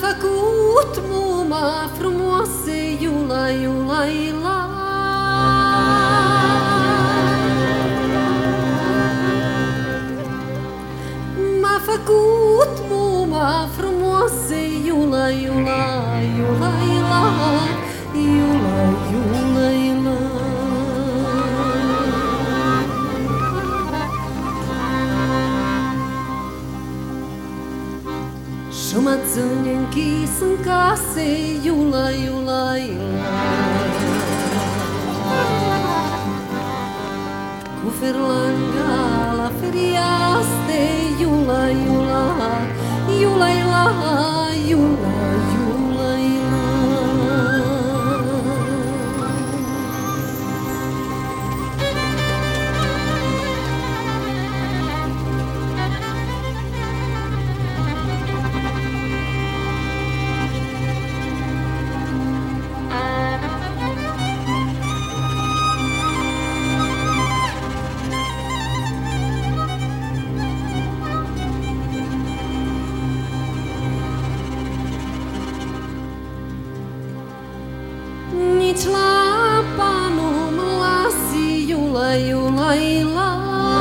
făcut muma frumoasă, iula, iula, iula. M-a făcut muma frumoasă, iula, iula, iula, iula, iula, iula, iula. Și mă ține închis în case, iula, iula, iula. Cu ferlanga la fereastră, iula, iula, iula, iula, iula, iula, iula. Nici lampa nu mă lasă, iula, iula, iula.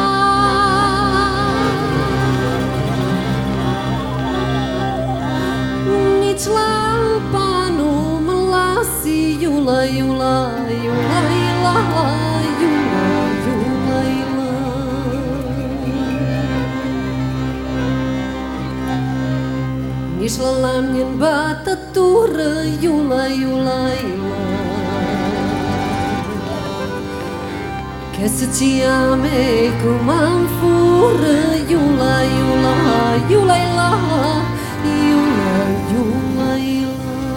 Nici lampa nu mă lasă, iula, iula, iula, iula, iula, iula, iula. Nici la lamni în bătătură, iula, iula, iula. Che se ci ame cum am fură, iula, iula, iula, iula, iula, iula, iula.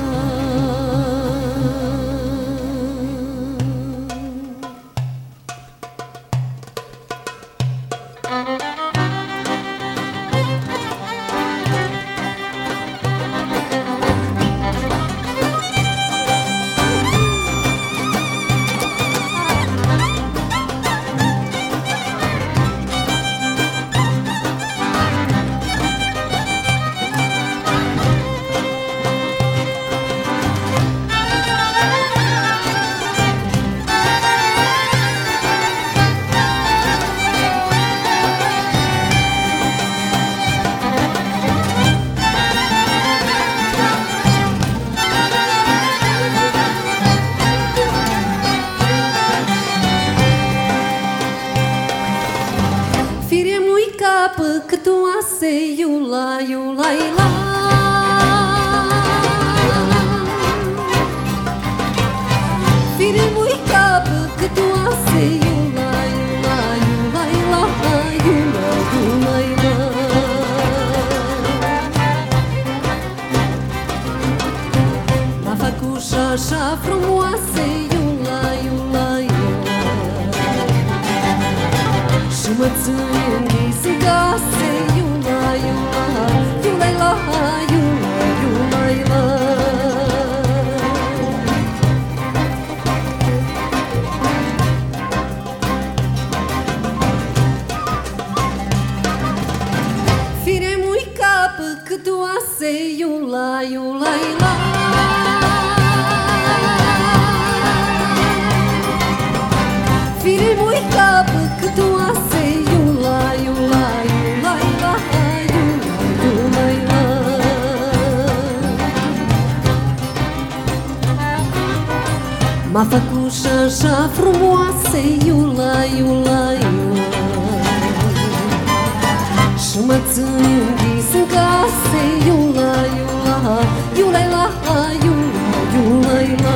Cât oase, iula, iula, iula. Fire-mui capă cât oase, iula, iula, iula, iula, iula, iula, iula. M-a făcut și așa frumoasă, iula, iula, iula. Și mă ține închis în case, iula, iula, iula, iula, iula, iula, iula. Fire-mui capă cât oase, iula, iula, iula. Fire-mui capă cât oase, iula, iula, iula, iula, iula, iula, iula. M-a făcut și așa frumoasă, iula, iula, iula. Și mă ține închis în case, iula, iula, iula, iula, iula, iula, iula.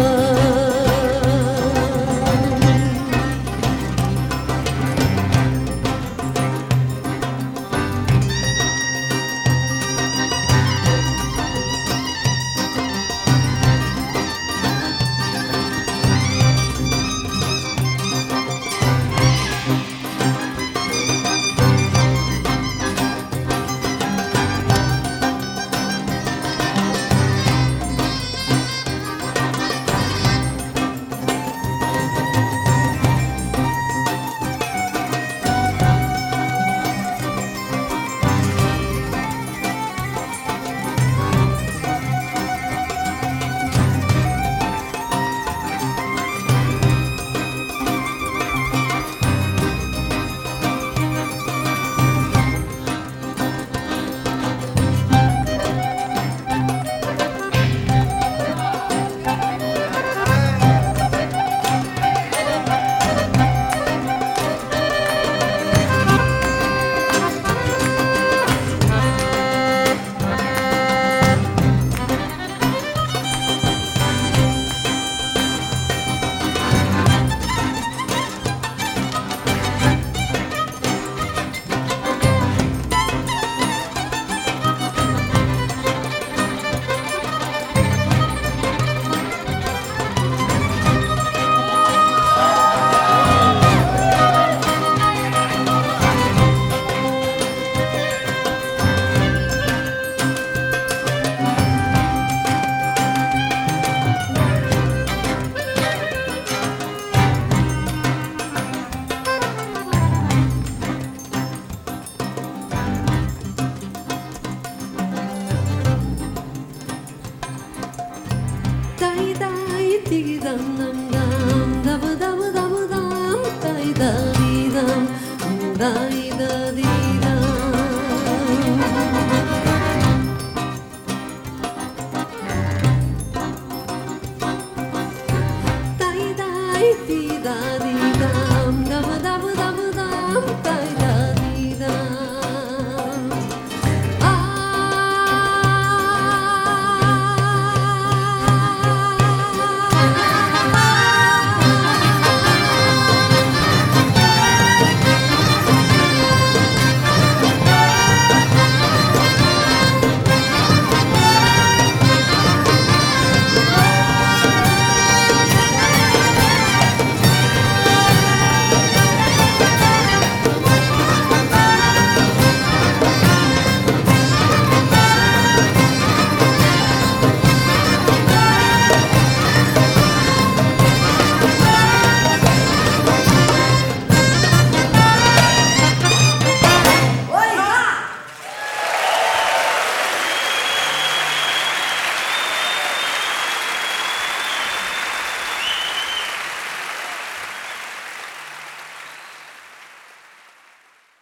dam, da da di